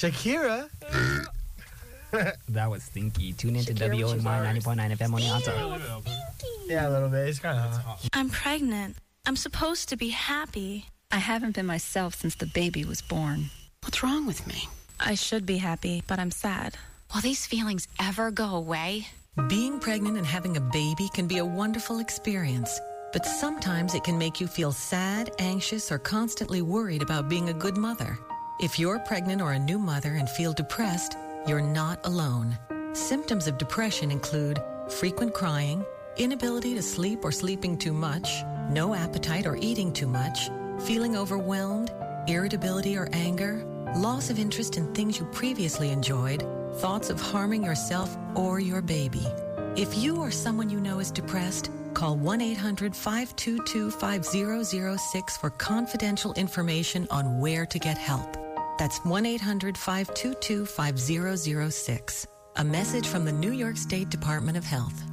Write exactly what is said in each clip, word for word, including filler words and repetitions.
Shakira? That was stinky. Tune in to Shakira, W O N Y she's ninety point nine F M Oneonta. Yeah, a little bit. It's kind of hot. I'm pregnant. I'm supposed to be happy. I haven't been myself since the baby was born. What's wrong with me? I should be happy, but I'm sad. Will these feelings ever go away? Being pregnant and having a baby can be a wonderful experience, but sometimes it can make you feel sad, anxious, or constantly worried about being a good mother. If you're pregnant or a new mother and feel depressed, you're not alone. Symptoms of depression include frequent crying, inability to sleep or sleeping too much, no appetite or eating too much, feeling overwhelmed, irritability or anger, loss of interest in things you previously enjoyed, thoughts of harming yourself or your baby. If you or someone you know is depressed, call one eight hundred five two two five zero zero six for confidential information on where to get help. That's one eight hundred five two two five zero zero six. A message from the New York State Department of Health.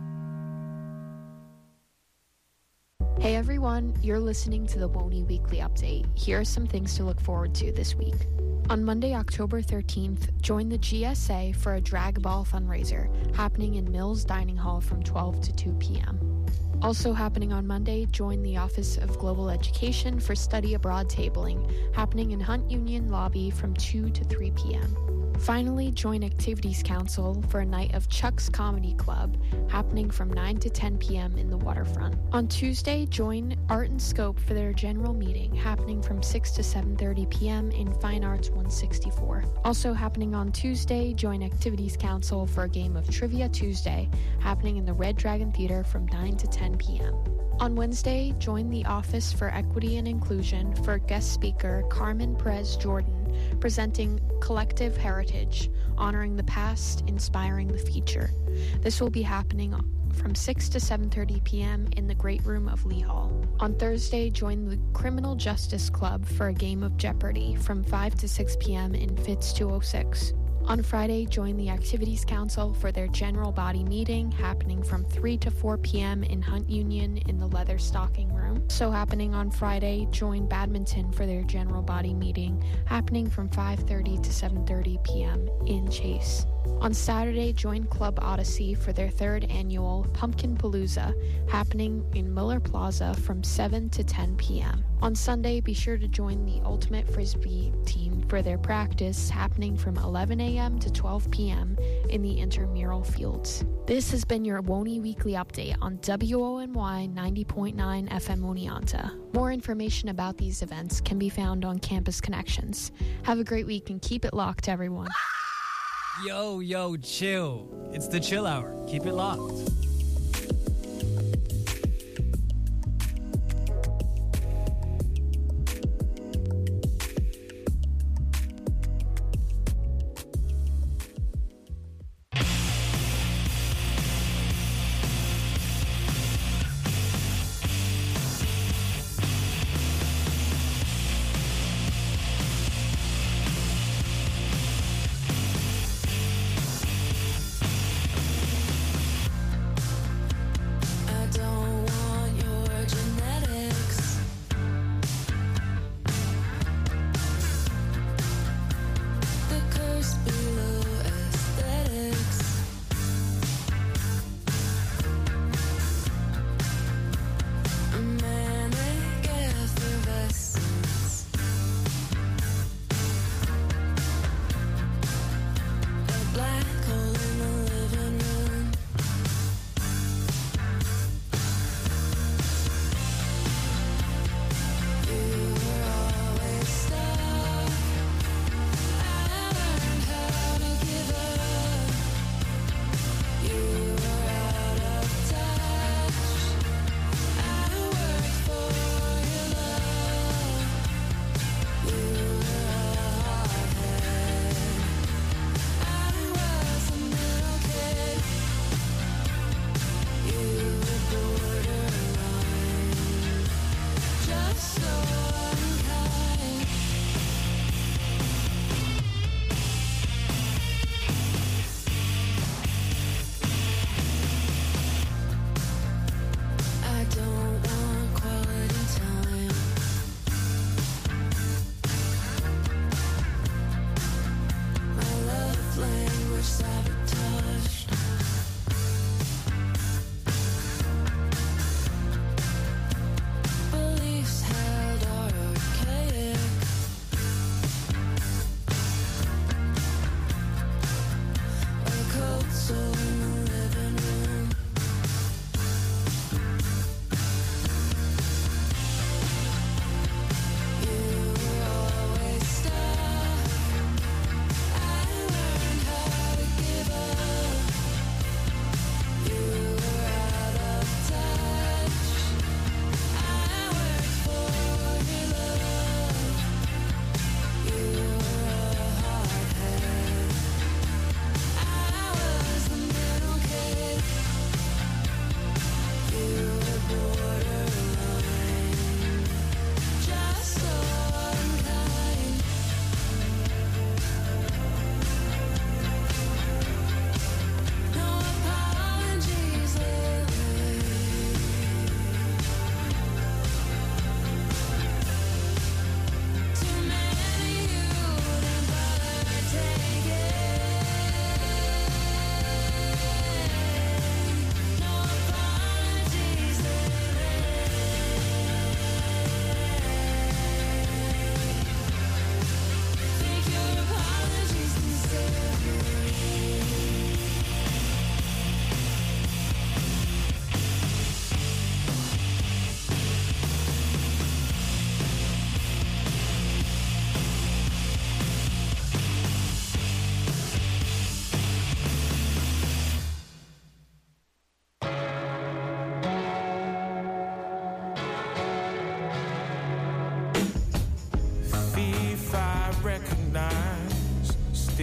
Hey everyone, you're listening to the WONY Weekly Update. Here are some things to look forward to this week. On Monday, October thirteenth, join the G S A for a drag ball fundraiser happening in Mills Dining Hall from twelve to two p.m. Also happening on Monday, join the Office of Global Education for study abroad tabling happening in Hunt Union Lobby from two to three p.m. Finally, join Activities Council for a night of Chuck's Comedy Club happening from nine to ten p.m. in the waterfront. On Tuesday, join Art and Scope for their general meeting happening from six to seven thirty p.m. in Fine Arts one sixty-four. Also happening on Tuesday, join Activities Council for a game of Trivia Tuesday happening in the Red Dragon Theater from nine to ten p.m. On Wednesday, join the Office for Equity and Inclusion for guest speaker Carmen Perez Jordan presenting Collective Heritage, honoring the past, inspiring the future. This will be happening from six to seven thirty p.m. in the Great Room of Lee Hall. On Thursday, join the Criminal Justice Club for a game of Jeopardy from five to six p.m. in Fitz two oh six. On Friday, join the Activities Council for their general body meeting happening from three to four p.m. in Hunt Union in the Leather Stocking Room. So happening on Friday, join Badminton for their general body meeting happening from five thirty to seven thirty p.m. in Chase. On Saturday, join Club Odyssey for their third annual Pumpkin Palooza happening in Miller Plaza from seven to ten p.m. On Sunday, be sure to join the Ultimate Frisbee team for their practice happening from eleven a.m. to twelve p.m. in the intramural fields. This has been your WONY Weekly Update on W O N Y ninety point nine F M Oneonta. More information about these events can be found on Campus Connections. Have a great week and keep it locked, everyone. Yo, yo, chill. It's the chill hour. Keep it locked.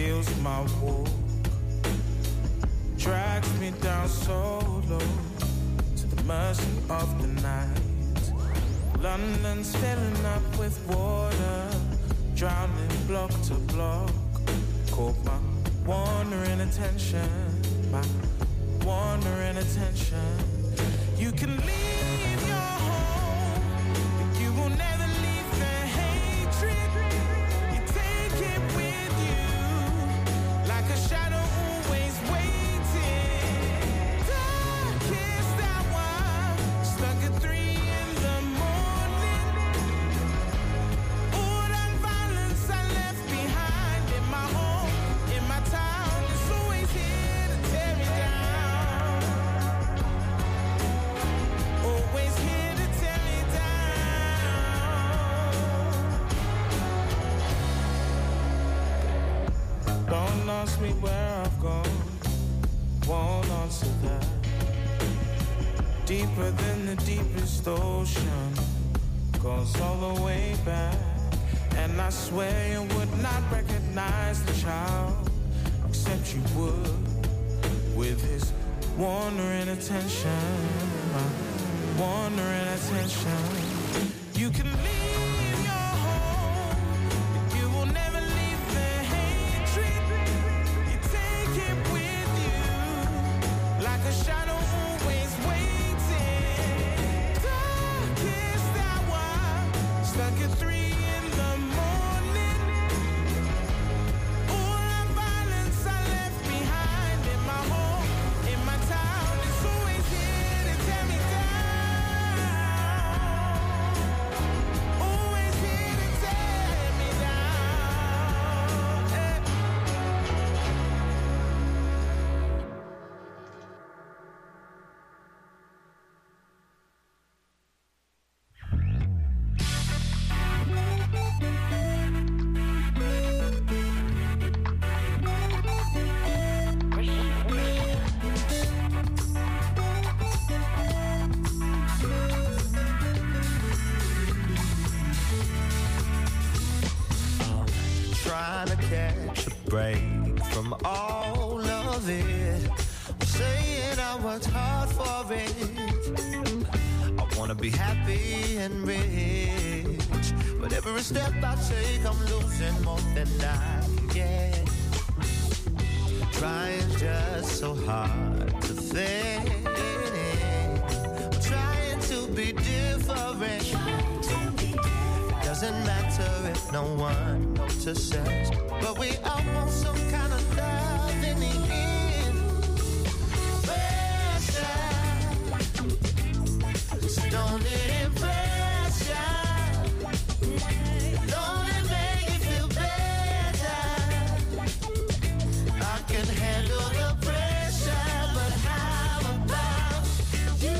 steals my walk, drags me down so low to the mercy of the night. London's filling up with water, drowning block to block. Caught my wandering attention, my wandering attention. You can leave your home, but you will never leave the hatred. You take it with you, like a shadow always waiting. Darkest hour, stuck at three in the morning. All that violence I left behind in my home, in my town, is always here to tear me down. Always here to tear me down. Don't ask me where I've gone, won't answer that. Deeper than the deepest ocean, goes all the way back. And I swear you would not recognize the child, except you would, with his wandering attention, wandering attention. You can leave your home, but you will never leave the hatred. You take it with you, like a shadow always waiting. Darkest hour, stuck at three in the morning. All that violence I left behind in my home, in my town, is always here to tear me down. Always here to tear me down. Eh. Trying to catch a break from all of it. I'm saying I worked hard for it. I wanna be happy and rich, but every step I take I'm losing more than I can get. Trying just so hard to fit in. I'm trying to be different. Doesn't matter if no one notices, but we all want some kind of love in the end. Pressure, so don't it impress ya? Don't it make you feel better? I can handle the pressure, but how about you?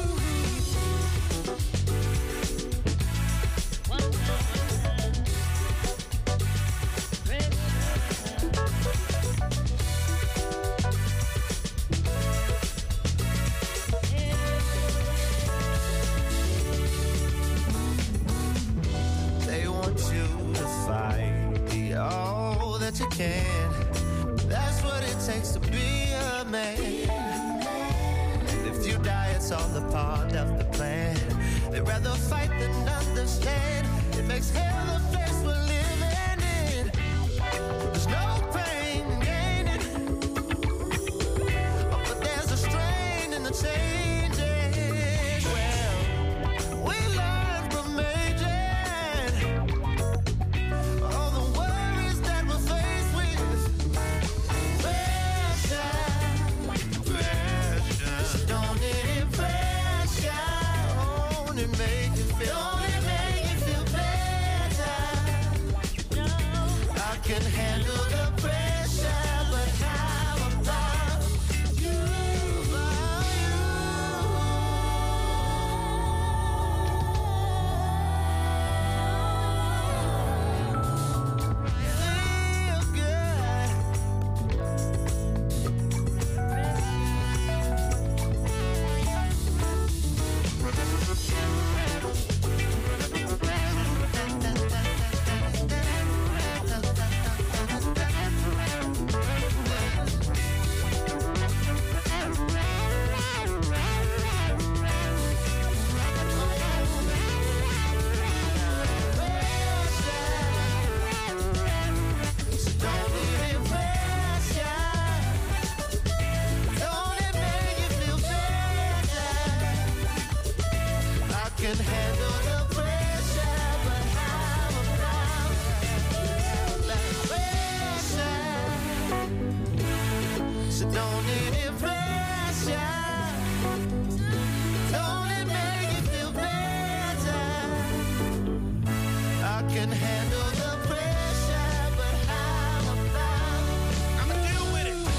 They want you to fight the all that you can. That's what it takes to be a man. And if you die, it's all a part of the plan. They'd rather fight than understand. It makes hell a place we're living in. There's no pain in gaining, oh, but there's a strain in the changes. Well, we learn from aging all the worries that we're faced with. Pressure, pressure, so don't it impress ya? Don't it make you feel, don't it make you feel better? No, I can handle the pressure. So don't need it pressure. Don't it make you feel better? I can handle the pressure, but how about I'ma deal with it?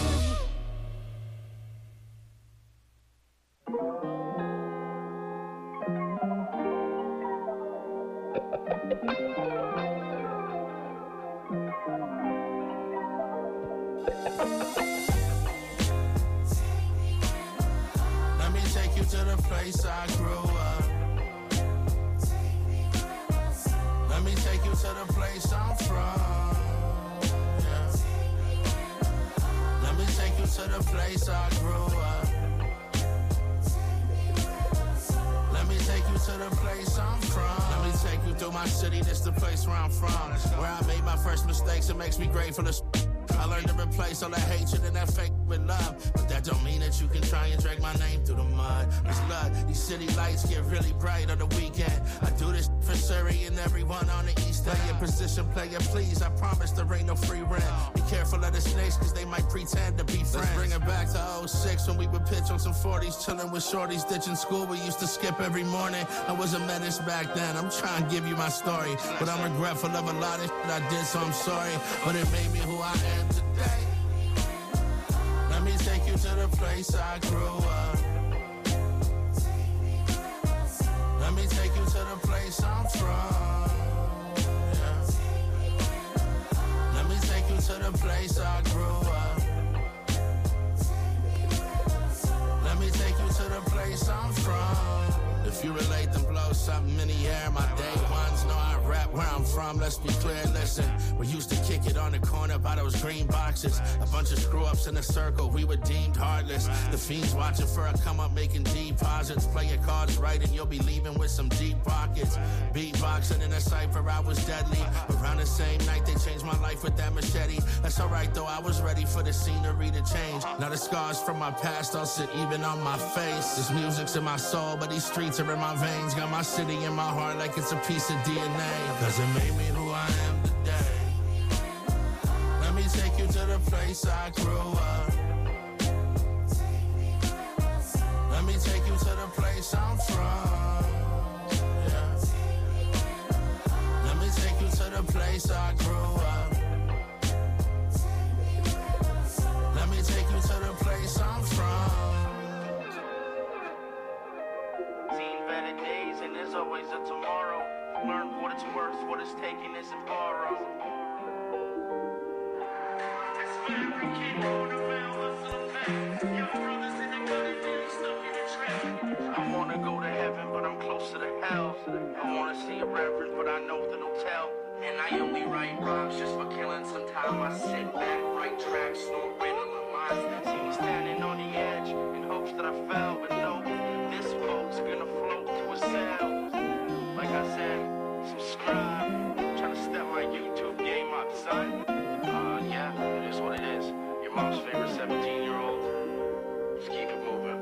Let me take you to the place I grew up. Let me take you to the place I'm from. Yeah. Let me take you to the place I grew up. Let me take you to the place I'm from. Let me take you through my city, this the place where I'm from. Where I made my first mistakes, it makes me grateful to I learned to replace all that hatred and that fake with love. But that don't mean that you can try and drag my name through the mud. It's blood, these city lights get really bright on the weekend. I do this for Surrey and everyone on the east end. Your position, player, please, I promise there ain't no free rent. Be careful of the snakes, cause they might pretend to be friends. Let's bring it back to oh six when we would pitch on some forties, chilling with shorties, ditching school. We used to skip every morning. I was a menace back then, I'm trying to give you my story. But I'm regretful of a lot of shit I did, so I'm sorry. But it made me who I am today. Let me take you to the place I grew up. Let me take you to the place I'm from. Yeah. Let me take you to the place I grew up. Let me take you to the place I'm from. If you relate, then blow something in the air. My day ones know I rap where I'm from. Let's be clear, listen. We used to kick it on the corner by those green boxes. A bunch of screw-ups in a circle, we were deemed heartless. The fiends watching for a come up making deposits. Play your cards right and you'll be leaving with some deep pockets. Beatboxing in a cypher, I was deadly. Around the same night, they changed my life with that machete. That's alright though, I was ready for the scenery to change. Now the scars from my past all sit even on my face. This music's in my soul, but these streets are in my veins. Got my city in my heart like it's a piece of D N A. Cause it made me who I am today. Let me take you to the place I grew up. Let me take you to the place I'm from. Yeah. Let me take you to the place I grew up. Let me take you to the place I'm from. Seen better days and there's always a tomorrow. Learn what it's worth, what it's taking isn't borrowed. That's for every kid going around hustling back. Young brothers in the gutter, they stuck in the trap. I wanna go to heaven, but I'm closer to hell. I wanna see a reverend, but I know that he'll tell. And I only write rhymes just for killing some time. I sit back, write tracks, snort riddle lines. See me standing on the edge in hopes that I fell, but no, this boat's gonna float to a sail. Like I said, subscribe. Trying to step my YouTube game up, son. Uh, yeah, it is what it is. Your mom's favorite seventeen-year-old. Just keep it moving.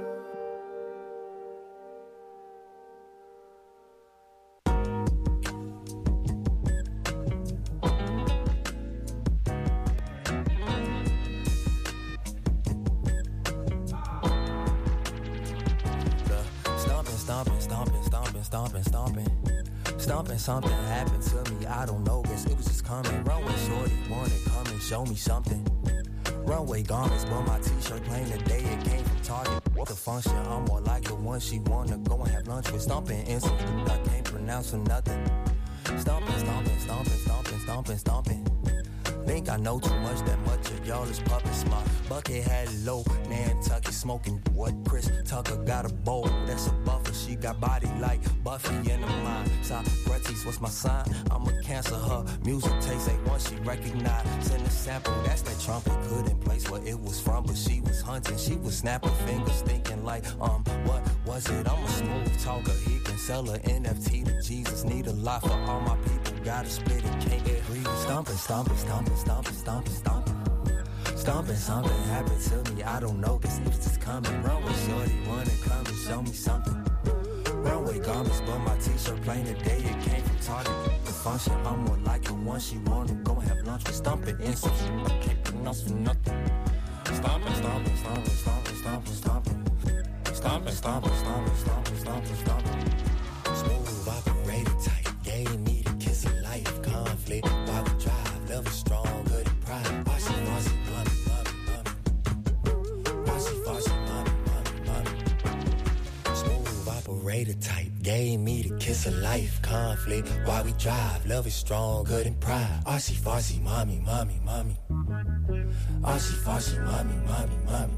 Stomping, stomping, stomping, stomping, stomping. Stomping, something happened to me, I don't know, guess it was just coming. Runway shorty, wanna come and show me something. Runway garments, but my t-shirt plain today, it came from Target. The function, I'm more like the one she wanna go and have lunch with. Stomping in some I can't pronounce for nothing. Stomping, stomping, stomping, stomping, stomping, stomping. Think I know too much, that much of y'all is puppets. My bucket had low, Nantucket smoking. What Chris Tucker got a bowl, that's a buffer. She got body like Buffy in the mind. Socrates, what's my sign? I'm a Cancer, her music taste ain't one she recognized. Send a sample, that's that trumpet. Couldn't place where it was from, but she was hunting. She was snapping fingers, thinking like, um, what was it? I'm a smooth talker, he can sell a N F T to Jesus. Need a lot for all my people, gotta split it, can't get greedy. Stomping, stomping, stomping, stomping, stomping, stomping. Stomping, something happened to me, I don't know, this news is coming. Runway shorty, wanna come and show me something. Runway garments, but my t-shirt plain today, it came from Target. function. I'm more like a one she wanna go and have lunch with Stumpin'. And so she can't pronounce for nothing. Stompin', stompin', stompin', stompin', stompin', stompin'. Stompin', stompin', stompin', stompin', stompin', stompin'. Smooth operator type, gave me the kiss of life. Conflict while we drive, love is strong, good and pride. Bossy, bossy, mommy, mommy, mommy. Bossy, bossy, mommy, mommy, mommy. Smooth operator type, gave me the kiss of life. Conflict while we drive, love is strong, good and pride. Bossy, bossy, mommy, mommy, mommy. Bossy, bossy, mommy, mommy, mommy.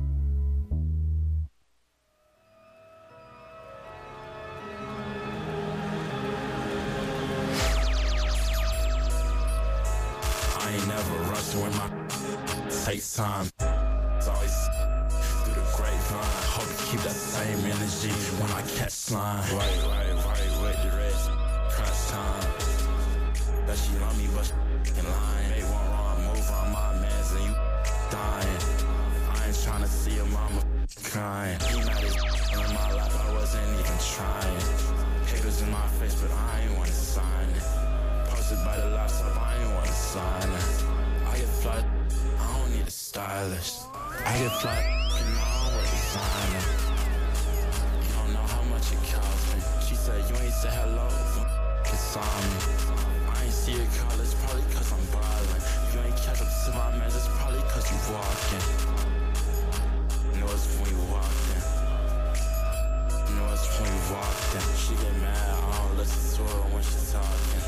I ain't never rushed when my takes time. It's always through the grapevine. Hope you keep that same energy when I catch slime. Right, right, right, with the rest. Crunch time. That she love me, but she f***ing lying. Make one wrong move on my mans and you dying. I ain't tryna see your mama crying. He mad as in my life, I wasn't even trying. Haters in my face, but I ain't wanna sign it. Posted by the laptop, I ain't wanna sign it. I get fly, I don't need a stylist. I get fly, you know I don't work designer. You don't know how much it cost me. She said you ain't say hello, you saw me. I ain't see your call, it's probably cause I'm ballin'. You ain't catch up to my mans, it's probably cause you walking. You know it's when you walked in. You know it's when you walked in. She get mad, I don't listen to her when she talking.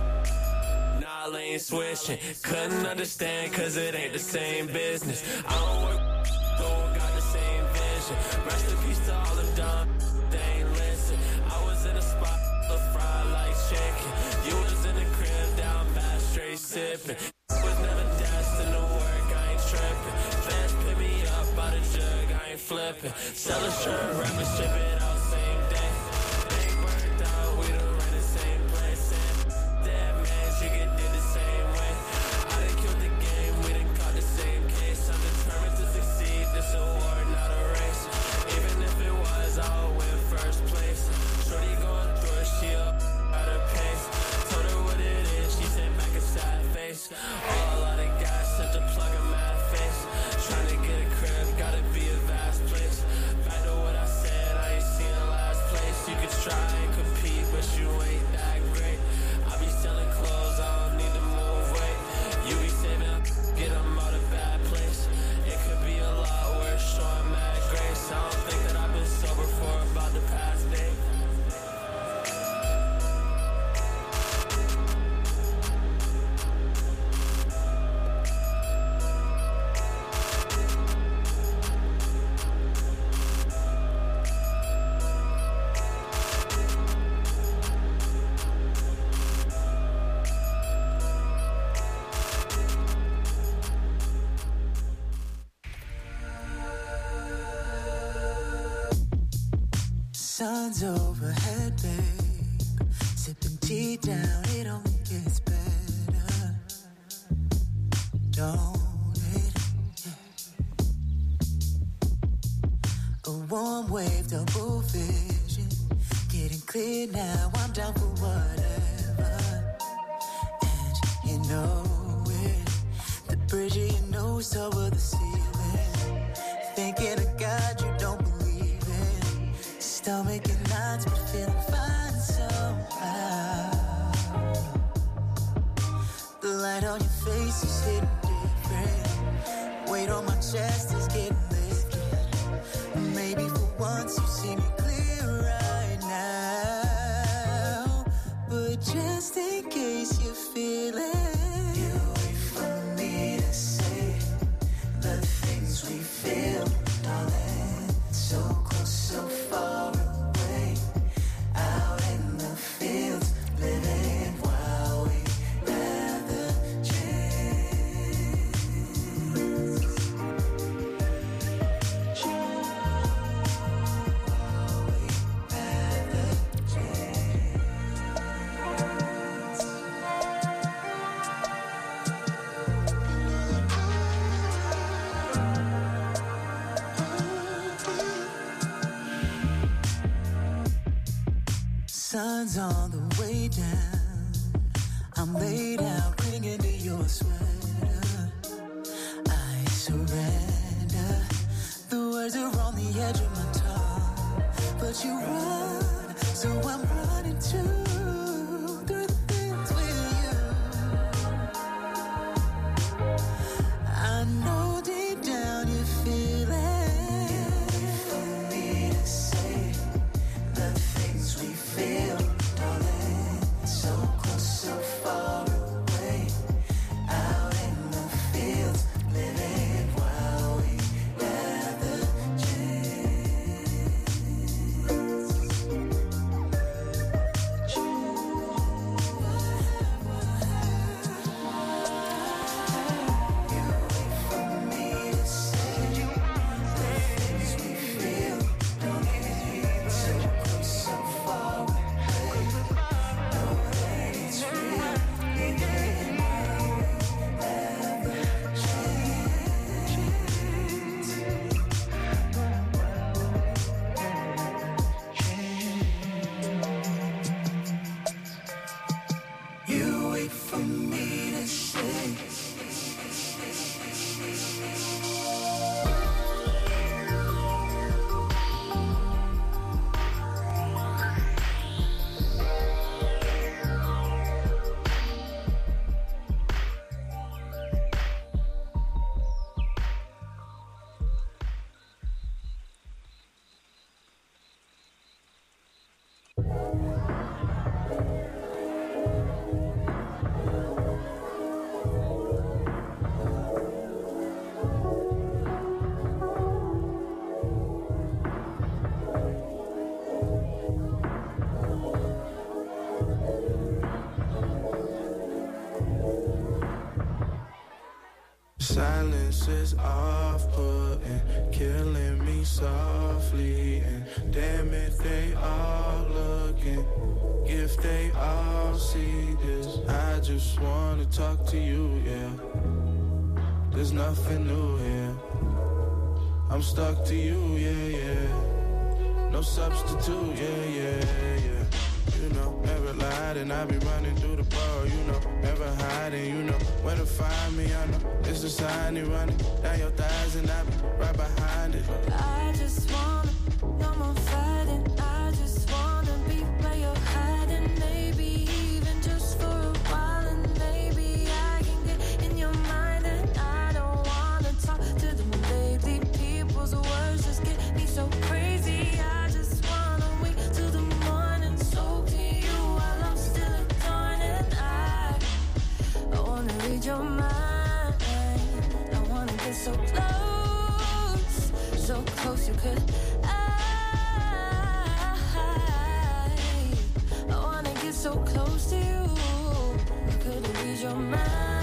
Nah, lane switching, couldn't understand cause it ain't the same business. I don't work, don't got the same vision. Rest in peace to all them dumb, they ain't listen. I was in a spot, look fried like chicken. You was in the crib, down bad, straight sipping. Was never destined to work, I ain't tripping. Fans pick me up by the jug, I ain't flipping. Sell a shirt, rappers ship it out same day. They ain't burned out, we done ran the same place. Dead man, you get did the same way. I done killed the game, we done caught the same case. I'm determined to succeed, this a war, not a race. Even if it was, I'll win first place. Shorty going through it, she up at her pace. Told her what it is, she said back a sad face. All out of gas, sent to plug a mad face. Trying to get a crib, gotta be a vast place. Back to what I said, I ain't seen the last place. You could try and compete, but you ain't that great. I be selling clothes, I don't need to move weight. You be saving, get them out of bad place. It could be a lot worse, showing mad grace. I don't think that I've been sober for about the past day. Sun's overhead, babe. Sipping tea down, it only gets better. Don't it? Yeah. A warm wave, double vision. Getting clear now, I'm down for whatever. And you know it. The bridge of your nose over the ceiling. Thinking of God you don't believe. Stomach and knots, but feeling fine somehow. The light on your face is hitting different. Weight on my chest is getting lifted. Maybe for once you see me clear right now. But just in case you feel it, you wait for me to say the things we feel, darling. So close, so far away, out in the fields, living while we rather change. While we rather change. Sun's on the way down. I'm laid out, clinging to your sweater. I surrender. The words are on the edge of my tongue, but you run, so I'm running too. Through the things with you, I know deep down you feel it. For me to say the things we feel, darling, so close, so far away, out in the fields, living while we gather you wait for me to say. Silence is off-putting, killing me softly. And damn it, they all looking. If they all see this, I just wanna talk to you, yeah. There's nothing new here. I'm stuck to you, yeah, yeah. No substitute, yeah, yeah, yeah. You know, never lied and I be running through the bar, you know, never hiding, you know, where to find me, I know, it's a sign you running down your thighs and I be right behind it. I just wanna, no more fighting, I just wanna be where you're hiding, maybe even just for a while, and maybe I can get in your mind, and I don't wanna talk to them lately, people's words just get me so crazy, I just wanna wait till the morning, so to you while I'm still adoring, and I, I wanna read your mind, I wanna get so close, so close you could, I, I wanna get so close to you, I couldn't read your mind.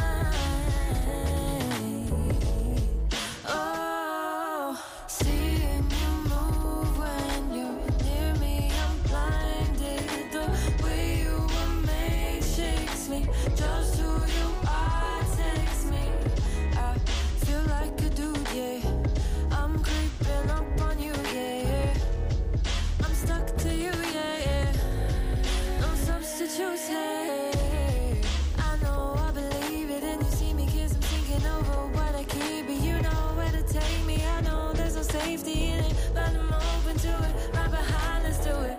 Oh, seeing you move when you're near me, I'm blinded. The way you were made shakes me. Just who you are takes me. I feel like a dude, yeah. I'm creeping up on you, yeah. I'm stuck to you, yeah, yeah. No substitutes, hey. I know I believe it, and you see me 'cause I'm thinking over what I keep. But you know where to take me. I know there's no safety in it, but I'm open to it. Right behind, let's do it.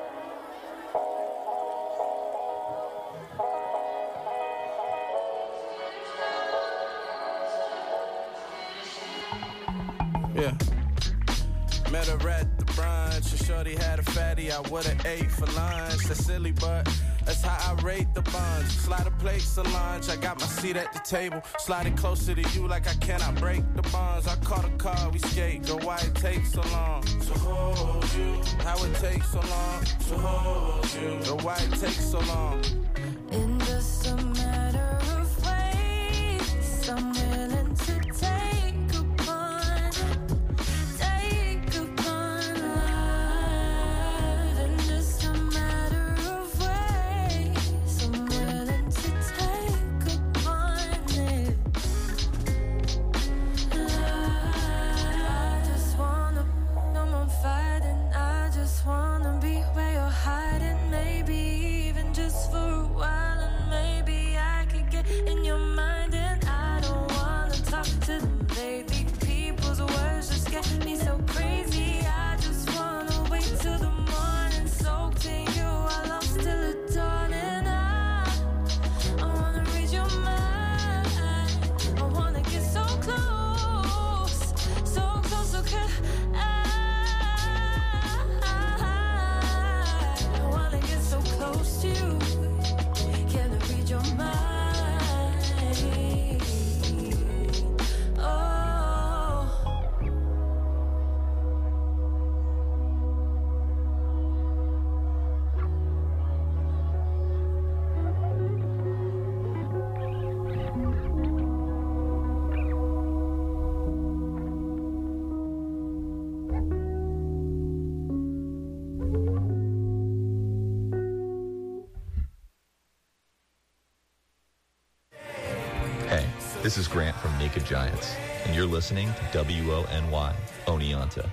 Yeah. Met her at the brunch, and shorty had a fatty, I would've ate for lunch. That's silly, but that's how I rate the buns. Slide a plate of lunch, I got my seat at the table. Sliding closer to you like I cannot break the bonds. I caught a car, we skate, go why it takes so long to hold you. How it takes so long to hold you. Go why it takes so long. In just a matter of ways, I'm willing to take upon, take upon love. In just a matter of ways, I'm willing to take upon it. Love. I just wanna, no more fighting. I just wanna be where you're hiding, maybe even just for a while. This is Grant from Naked Giants, and you're listening to W O N Y, Oneonta.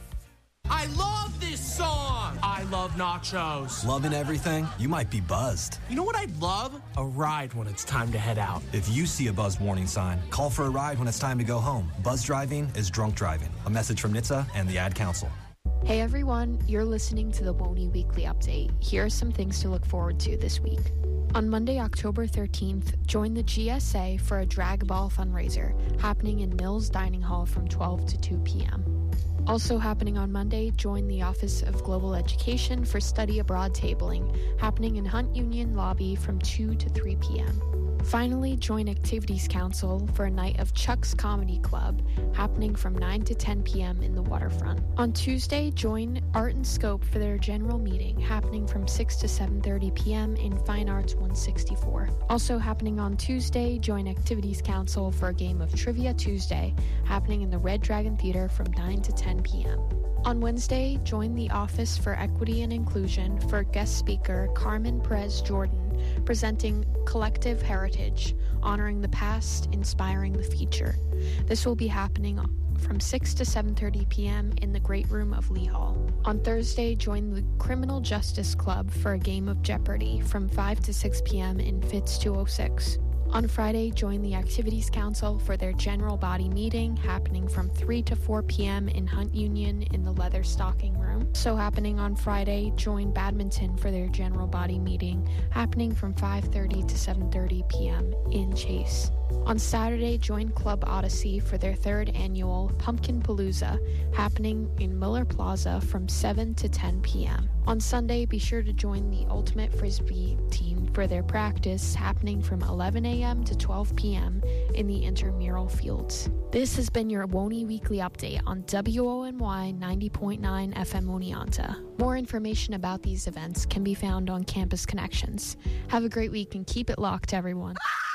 I love this song! I love nachos. Loving everything? You might be buzzed. You know what I'd love? A ride when it's time to head out. If you see a buzz warning sign, call for a ride when it's time to go home. Buzz driving is drunk driving. A message from N H T S A and the Ad Council. Hey everyone, you're listening to the Woney Weekly Update. Here are some things to look forward to this week. On Monday, October thirteenth, join the G S A for a drag ball fundraiser happening in Mills Dining Hall from twelve to two p.m. Also happening on Monday, join the Office of Global Education for study abroad tabling happening in Hunt Union Lobby from two to three p.m. Finally, join Activities Council for a night of Chuck's Comedy Club happening from nine to ten p.m. in the Waterfront. On Tuesday, join Art and Scope for their general meeting happening from six to seven thirty p.m. in Fine Arts one sixty-four. Also happening on Tuesday, join Activities Council for a game of Trivia Tuesday happening in the Red Dragon Theater from nine to ten p.m. On Wednesday, join the Office for Equity and Inclusion for guest speaker Carmen Perez Jordan presenting Collective Heritage, honoring the past, inspiring the future. This will be happening from six to seven thirty p.m. in the Great Room of Lee Hall. On Thursday, join the Criminal Justice Club for a game of Jeopardy from five to six p.m. in Fitz two oh six. On Friday, join the Activities Council for their general body meeting happening from three to four p.m. in Hunt Union in the Leather Stocking Room. So happening on Friday, join Badminton for their general body meeting happening from five thirty to seven thirty p.m. in Chase. On Saturday, join Club Odyssey for their third annual Pumpkin Palooza happening in Miller Plaza from seven to ten p.m. On Sunday, be sure to join the Ultimate Frisbee team for their practice happening from eleven a.m. to twelve p.m. in the intramural fields. This has been your Woney Weekly Update on W O N Y ninety point nine F M Oneonta. More information about these events can be found on Campus Connections. Have a great week and keep it locked, everyone.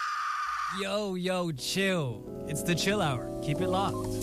Yo, yo, chill. It's the Chill Hour. Keep it locked.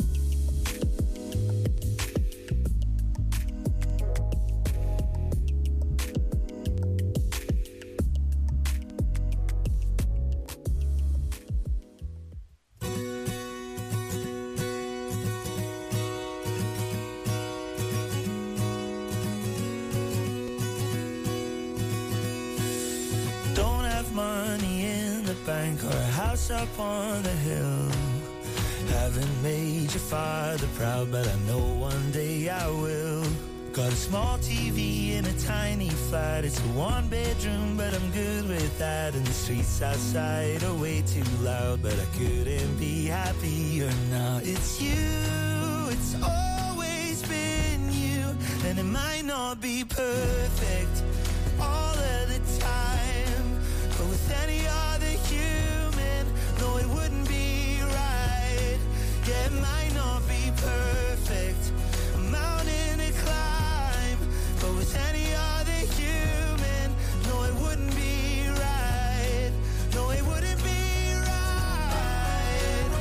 Don't have money in the bank or a house up on the hill. Haven't made your father proud, but I know one day I will. Got a small T V in a tiny flat. It's a one bedroom, but I'm good with that. And the streets outside are way too loud, but I couldn't be happier now. It's you, it's always been you. And it might not be perfect all of the time, but with any other human, no, it wouldn't be right. Yeah, it might not be perfect, a mountain to climb, but with any other human, no, it wouldn't be right. No, it wouldn't be right.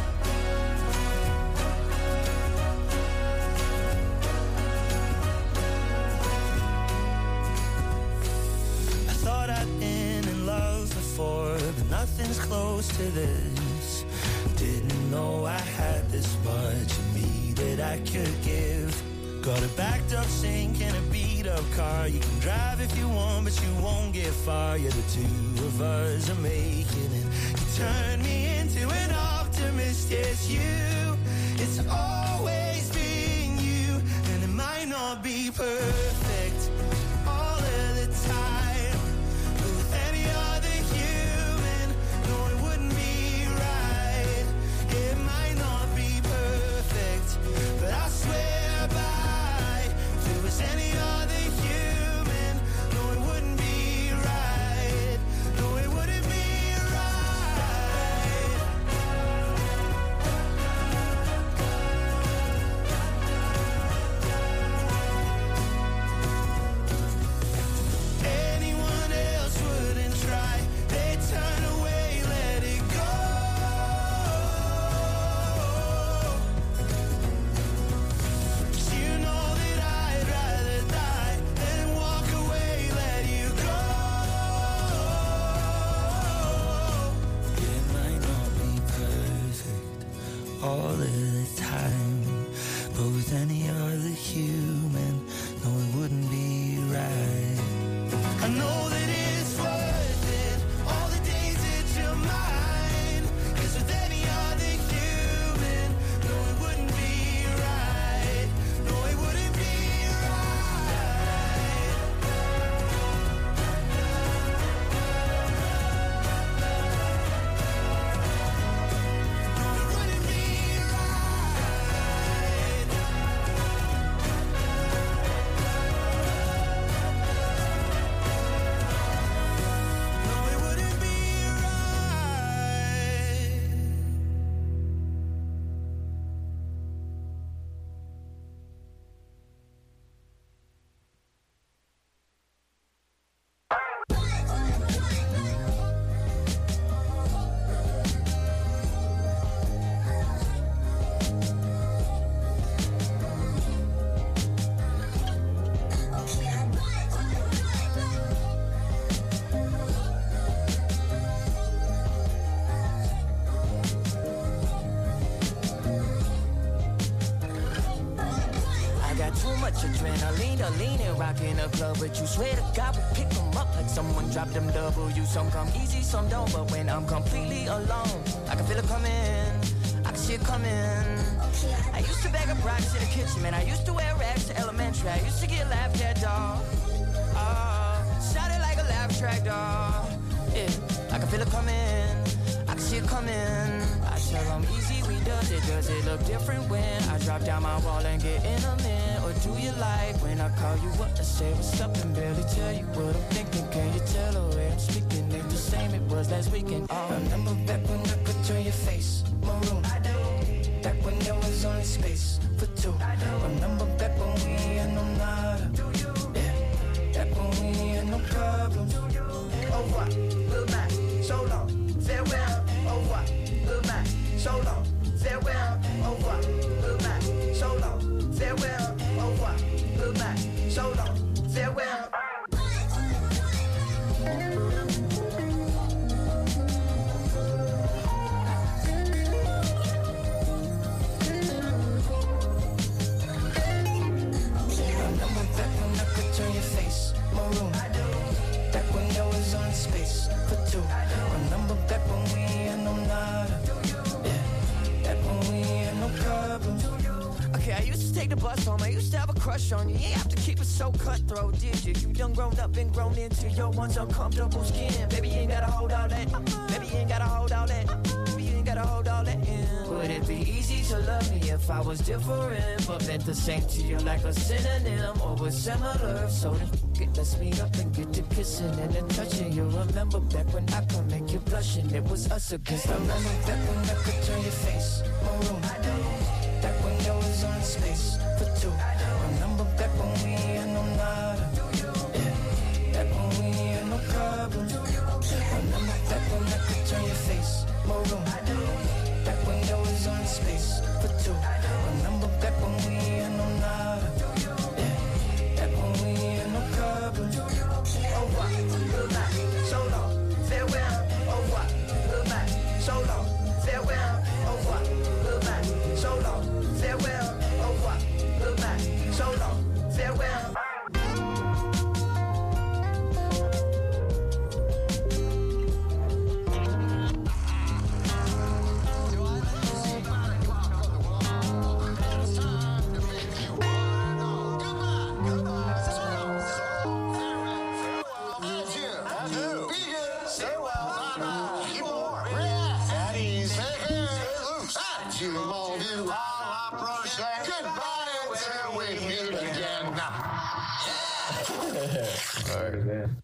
I thought I'd been in love before, but nothing's close to this. Didn't know I had this much of me that I could give. Got a backed up sink and a beat up car. You can drive if you want, but you won't get far. Yeah, the two of us are making it. You turn me into an optimist. Yes, you. It's always been you, and it might not be perfect all of the time, but with any other human, no, it wouldn't be right. It might not be perfect, but I swear by, if it was any other human, no, it wouldn't be right. No, it wouldn't be right. too much adrenaline to lean and rock in a club. But you swear to God we pick them up like someone dropped them W's. Some come easy, some don't. But when I'm completely alone, I can feel it coming, I can see it coming. I used to bag up rocks in the kitchen, man. I used to wear rags to elementary. I used to get laughed at, dog. Oh, shot it like a laugh track, dog. Yeah, I can feel it coming, I can see it coming. I tell them easy, we does it. Does it look different when I drop down my wall and get in a minute? Or do you like when I call you up to say what's up and barely tell you what I'm thinking? Can you tell the way I'm speaking ain't the same it was last weekend? Oh, remember back when I could turn your face maroon? I do. Back when there was only space for two. I do. Remember back when we had no nada? Do you? Yeah. Back when we had no problems. Oh what? Goodbye. So long. Farewell. Oh what? Goodbye. So long. Farewell. Oh what? Goodbye. So long. Farewell. Oh what? Goodbye. So long. Farewell. Space for two. Remember back when we had no nada. Yeah, back when we had no problems. Okay, I used to take the bus home. I used to have a crush on you. You ain't have to keep it so cutthroat, did you? You done grown up and grown into your once uncomfortable skin. Baby, you ain't gotta hold all that. Baby, you ain't gotta hold all that. Baby, you ain't gotta hold all that in. Would it be easy to love me if I was different, but meant the same to you like a synonym or was similar? So then it, let's meet up and get to kissing and then touching. You remember back when I could make you blushing? It was us against the remember back when I could turn your face maroon. Back when there was only space for two. Remember back when we had no nada. Yeah. Back when we had no problems. Remember back when I could turn your face maroon. Back when there was only space for two. Remember back when we had no nada. Yeah. Back when we had no problems. Oh what? Goodbye. So long. Farewell. Oh what? Goodbye. So long. Farewell. Oh what? Goodbye. So long. Farewell. Oh what? Goodbye. So long. Farewell. Alright, man.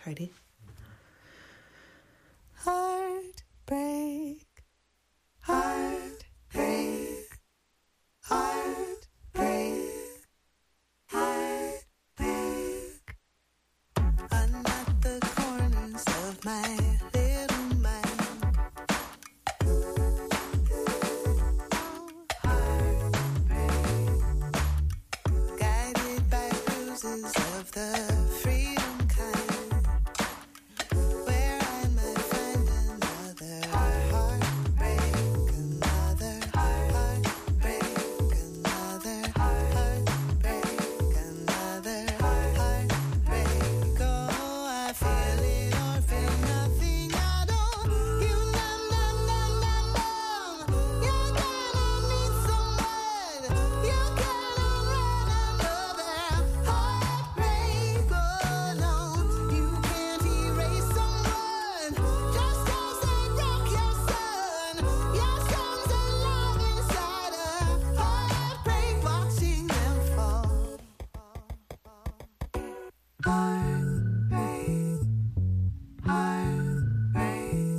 Ready? Heartbreak, heartbreak, heartbreak, heartbreak. Unlock the corners of my little mind. Heartbreak, guided by bruises of the freedom kind, where I might find another heartbreak, another heartbreak, another heartbreak, another heartbreak. Oh, I feel it or feel nothing at all. You numb, numb, numb, numb, numb. You're gonna need someone. You're gonna run another heartbreak. Oh no, you can't erase someone just 'cause they broke your son. Your son's alive inside a heartbreak, watching them fall. Heartbreak, heartbreak,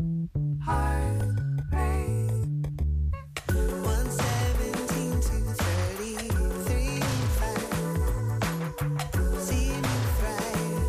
heartbreak. One seventeen to thirty-three and five. See me thrive.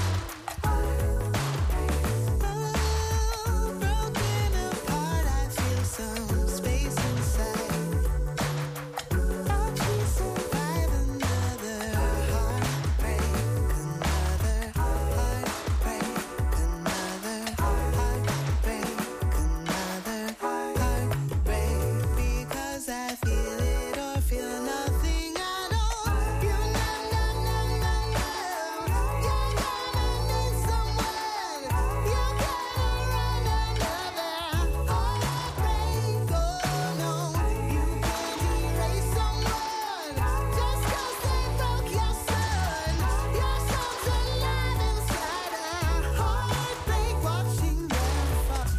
Oh, broken apart, I feel some space inside. Watch me survive another heartbreak, another heartbreak, another heartbreak, another heartbreak. Because I feel it or feel nothing at all. You numb, numb, numb, numb, numb. You're gonna need someone. You're gonna run another heartbreak. Oh no, you can't erase someone just 'cause they broke your son. Your son's alive inside a heartbreak, watching them fall.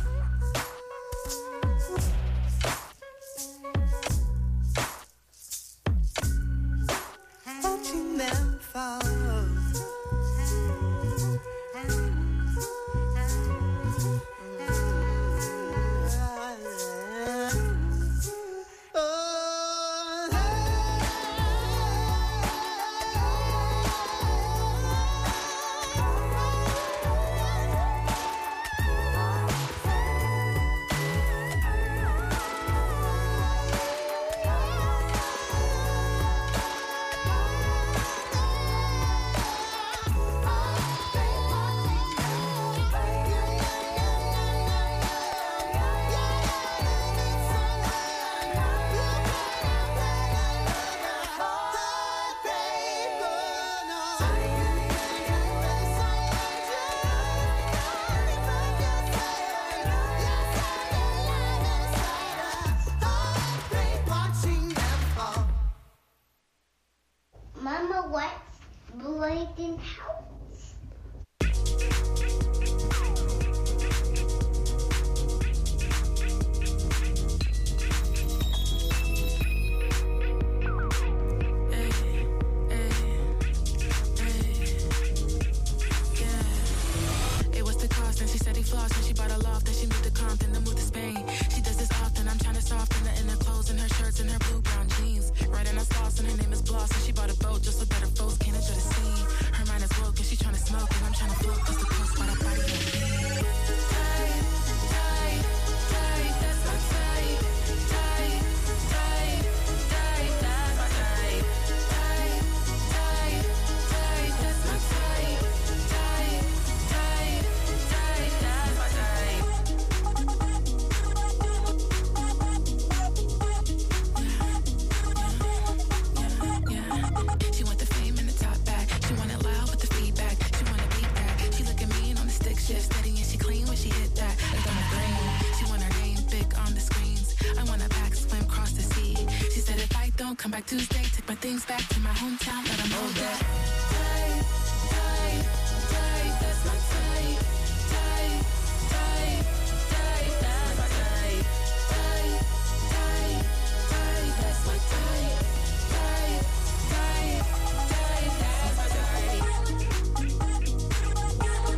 Watching them fall. Mama, what's Bladen House? It was the cost, and she said he flossed, and she bought a loft, and she moved to Compton, then moved to Spain. She does this often. I'm trying to soften her in her clothes and her shirts and her blue brown jeans. Right in her sauce, and her name is Bloss, and she bought a boat just so that her folks can't enjoy the scene. Her mind is woke, and she's trying to smoke, and I'm trying to float 'cause the coast by the body on me. Tight, tight, tight, that's my type. Tight, tight, tight, that's my type. Tight, tight, tight, that's my type. Tight, tight, tight, that's my type. She want the fame and the top back. She want it loud with the feedback. She want to beat that. She look at me and on the stick shift, steady and she clean when she hit that. It's on the brain. She want her name big on the screens. I want a back swim cross the sea. She said if I don't come back Tuesday, take my things back to my hometown, let 'em know that. Tight, tight, tight, that's my type. Tight, tight, tight, that's my type. Tight, tight, tight, that's my type. Tight, tight, tight, that's my type.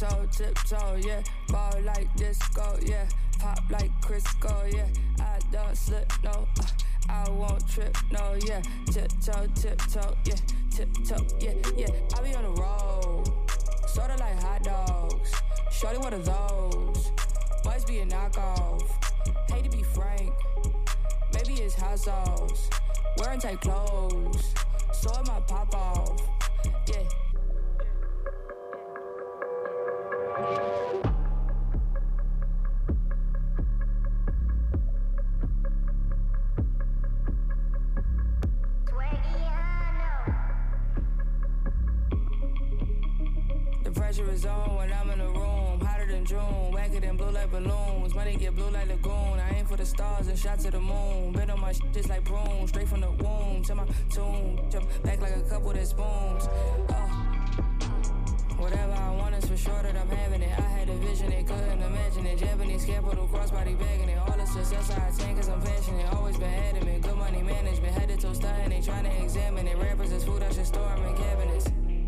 tiptoe, tiptoe, yeah. Ball like disco, yeah. Pop like Crisco, yeah. I don't slip, no. Uh, I won't trip, no, yeah. Tiptoe, tiptoe, yeah. Tiptoe, yeah, yeah. I be on the road, sorta like hot dogs. Shorty, what are those? Must be a knockoff. Hate to be frank, maybe it's hot sauce. Wearing tight clothes, so it might pop off, yeah. The pressure is on when I'm in the room, hotter than June, wacker than blue like balloons. Money get blue like lagoon. I aim for the stars and shot to the moon. Been on my shit just like broom, straight from the womb to my tomb. Jump back like a couple that spoons. Oh, whatever I want is for sure that I'm having it. I had a vision, they couldn't imagine it. Japanese capital, crossbody bagging it. All the success I attain cause I'm passionate. Always been adamant, good money management. Headed to starting, they trying to examine it. Rappers is food, I should store them in cabinets.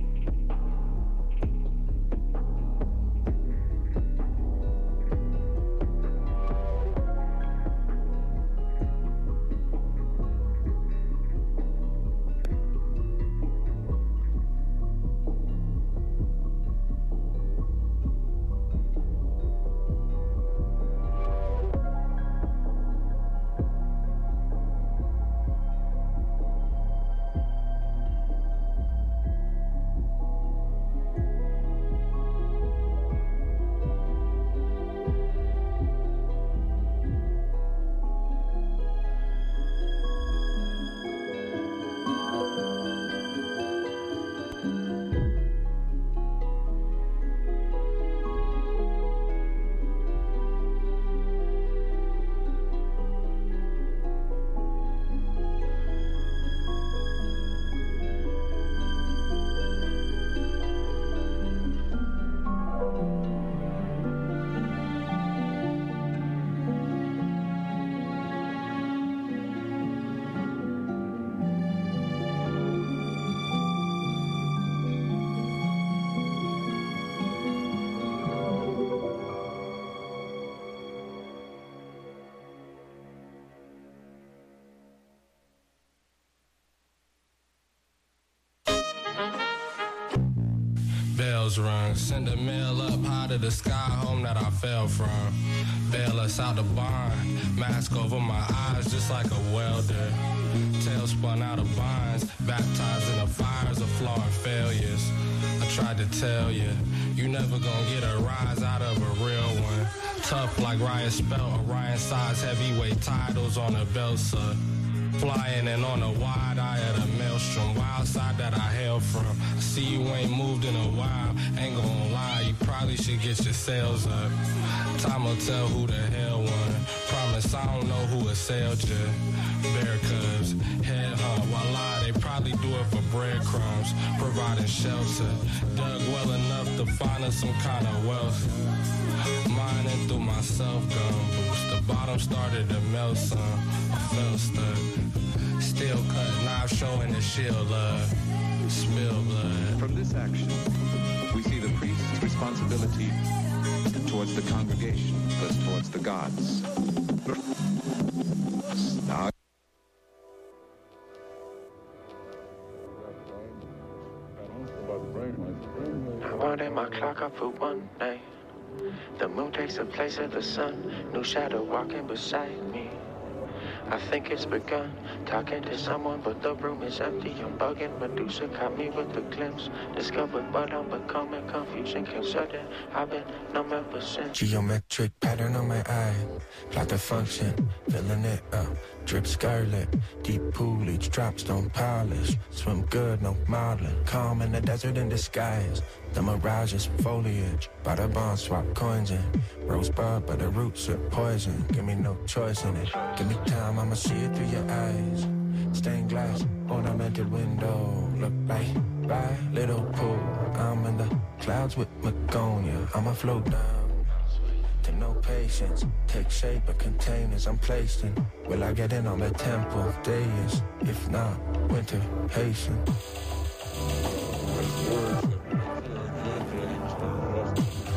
Bells rung, send a mail up high to the sky, home that I fell from. Bail us out the barn, mask over my eyes just like a welder. Tail spun out of binds, baptized in the fires of flaw and failures. I tried to tell you, you never gonna get a rise out of a real one. Tough like Ryan Spelt, Orion size heavyweight titles on a belt, sir. Flying and on a wide eye of the maelstrom, wild side that I hail from. I see you ain't moved in a while, ain't gonna lie, you probably should get your sails up. Time will tell who the hell won. Promise I don't know who assailed you. Bear cubs, head hunt, voila, they probably do it for breadcrumbs, providing shelter. Dug well enough to find us some kind of wealth. Mining through my self-gun boost, the bottom started to melt some. I felt stuck. Steel cut, knife showing the shield love. Spill blood. From this action, we see the priest's responsibility towards the congregation, thus towards the gods. Now, I wanted my clock up for one night. The moon takes the place of the sun. New shadow walking beside me. I think it's begun. Talking to someone, but the room is empty. I'm bugging. Medusa caught me with the glimpse. Discovered what I'm becoming. Confusion came sudden. I've been numb ever since. Geometric pattern on my eye. Plot the function. Filling it up. Drip scarlet. Deep poolage. Dropstone polish. Swim good, no modeling. Calm in the desert in disguise. The mirage is foliage. By the bond, swap coins in. Rosebud, but the roots are poison. Give me no choice in it. Give me time, I'ma see it through your eyes. Stained glass, ornamented window. Look like by little pool. I'm in the clouds with Magonia. I'ma float down to no patience. Take shape of containers I'm placed in. Will I get in on the temple? Day is, if not, winter hasten.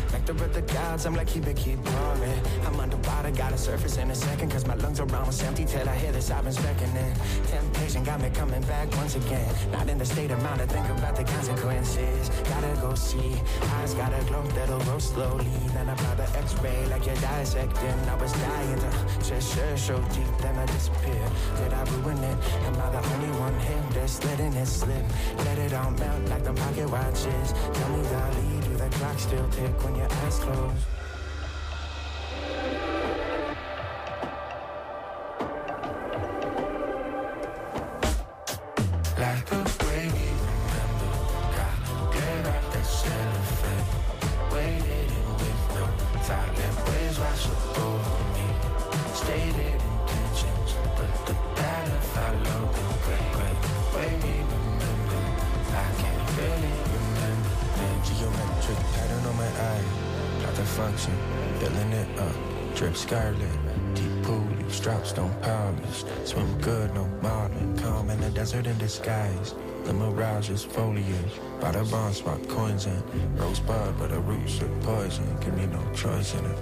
Nectar of the gods, I'm like, keep it, keep pouring. I'm underwater, gotta surface in a second, cause my lungs are almost empty till I hear the sirens beckoning. Temptation got me coming back once again. Not in the state of mind to think about the consequences. Gotta go see, eyes gotta glow, that'll grow slowly. Then I apply the x-ray like you're dissecting. I was dying to just sure so deep, then I disappeared. Did I ruin it? Am I the only one here that's letting it slip? Let it all melt like the pocket watches. Tell me, Dolly, do the clock still tick when your eyes close? Like the way we remember, got clear out the cellophane. Waited in with no thought, let waves wash over me. Stated intentions, but the pattern followed the great, great way we remember. I can't really remember. Man, geometric pattern on my eye, plot the function, filling it up. Drip scarlet, deep pool, these drops don't polish. Swim good, no modeling. Calm in the desert in disguise. The mirage is foliage. By the bond, swap coins in. Rosebud, but the roots are poison. Give me no choice in it.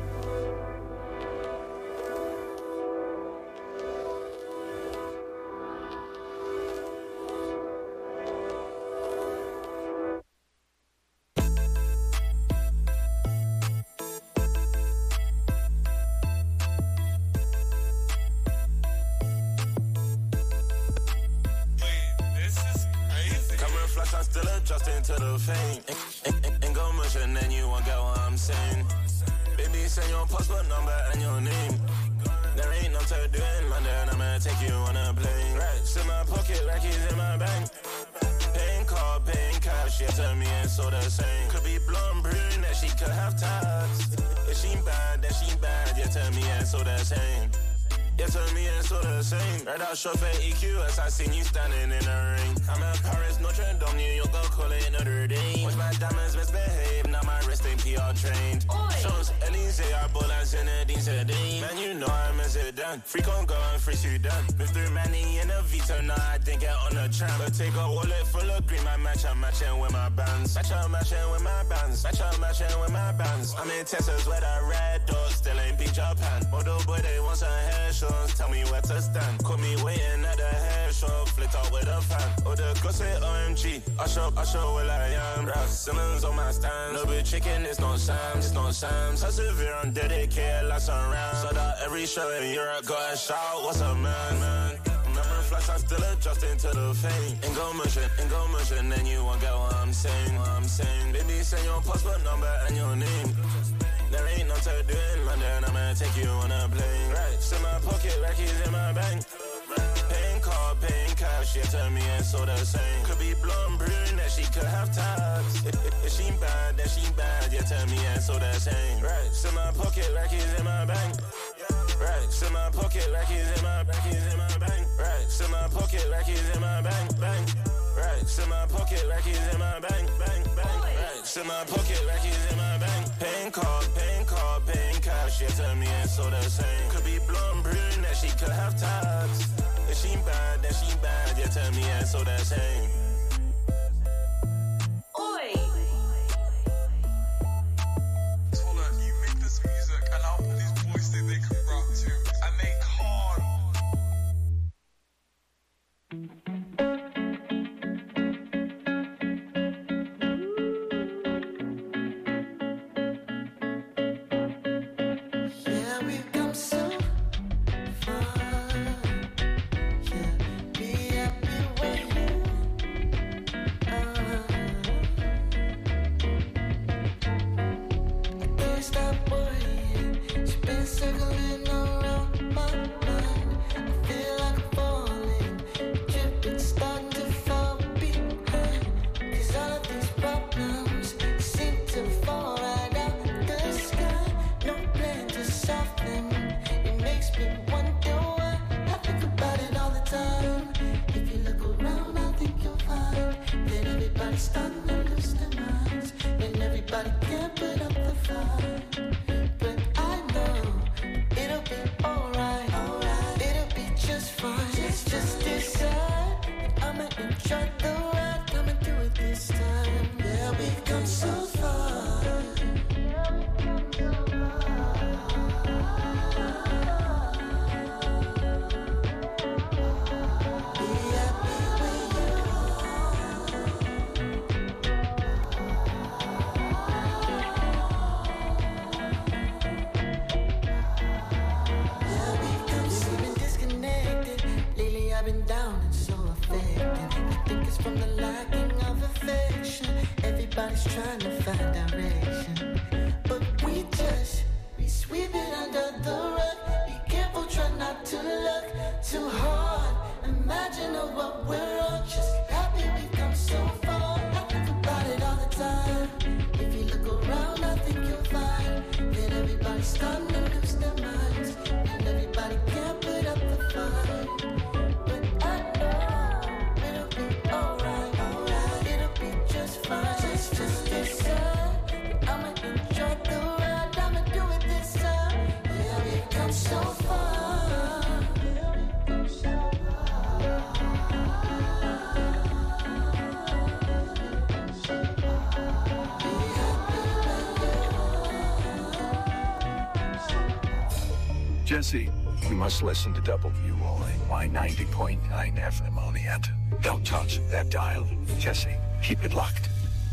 Chauffeur E Q as I seen you standing in the ring. I'm in Paris, Notre Dame, New York, go call it Notre Dame. Watch my diamonds misbehave, now my wrist ain't P R trained. Shows Elysee, I ball as Zinedine Zidane. Man, you know I'm a Zidane. Freak on go and free Sudan. Move through Manny in a Vito, now I didn't get on the tram. But take a wallet full of green, my match, I'm matching with my bands. Match up, matching with my bands. Match up, matching with my bands. I'm in Texas where the red doors still ain't beat Japan. Although boy, they want some hair shows, tell me where to stand. Call me waiting at the hair shop, flipped out with a fan. Oh, the girl say O M G, I show, I show where I am. Ross Simmons on my stand. No big chicken, it's not Sam's, it's not Sam's. Persevere, I'm dedicated, lots around. So that every show in Europe, got a shout, what's up, man, man? Remember flash, I'm still adjusting to the fame. Ain't go motion, ain't go motion, then you won't get what I'm saying, what I'm saying. Baby, say your passport number and your name. There ain't no to do in London, I'ma take you on a plane. Right, in my pocket, like he's in my bank. Paying card, paying cash, yeah, tell me it's all the same. Could be blonde, brunette, she could have tats. If, if, if she bad, then she bad, yeah, tell me it's all the same. Right, in my pocket, like he's in my bank. Right, in my pocket, like he's in my bank, he's in my bank. Right, in my pocket, like he's in my bank, bank. Right, in my pocket, like he's in my bank, bank, bank. Right, in my pocket, like he's in my bank. Paying card, paying card, paying cash, yeah, tell me it's all the same. Could be blonde, brunette, she could have tats. If she bad, then she bad, yeah, tell me it's all the same. Oi! Tola, you make this music and how these boys think they can rap too, and they can't. Yeah, we've come so far. Yeah, be happy when you wearing down and so effective. I think it's from the lacking of affection. Everybody's trying to find direction, but we just, we sweep it under the rug. Be careful, try not to look too hard. Imagine what we're on, just happy we've come so far. I think about it all the time. If you look around, I think you'll find that everybody's starting to lose their minds, and everybody can't put up the fight. But I know it'll be alright, alright. It'll be just fine. Just, just this time, I'ma enjoy the ride. I'ma do it this time. Yeah, we've come so far. Jesse, you must listen to W O A Y ninety point nine F M on the end. Don't touch that dial. Jesse, keep it locked.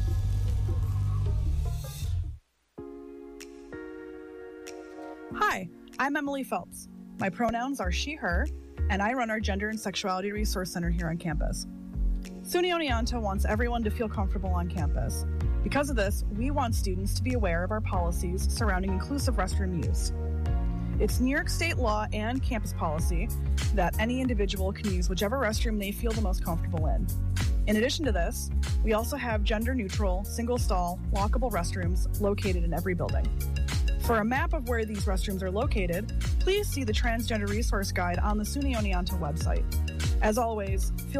Hi, I'm Emily Phelps. My pronouns are she, her, and I run our Gender and Sexuality Resource Center here on campus. SUNY Oneonta wants everyone to feel comfortable on campus. Because of this, we want students to be aware of our policies surrounding inclusive restroom use. It's New York State law and campus policy that any individual can use whichever restroom they feel the most comfortable in. In addition to this, we also have gender-neutral, single-stall, lockable restrooms located in every building. For a map of where these restrooms are located, please see the Transgender Resource Guide on the SUNY Oneonta website. As always, feel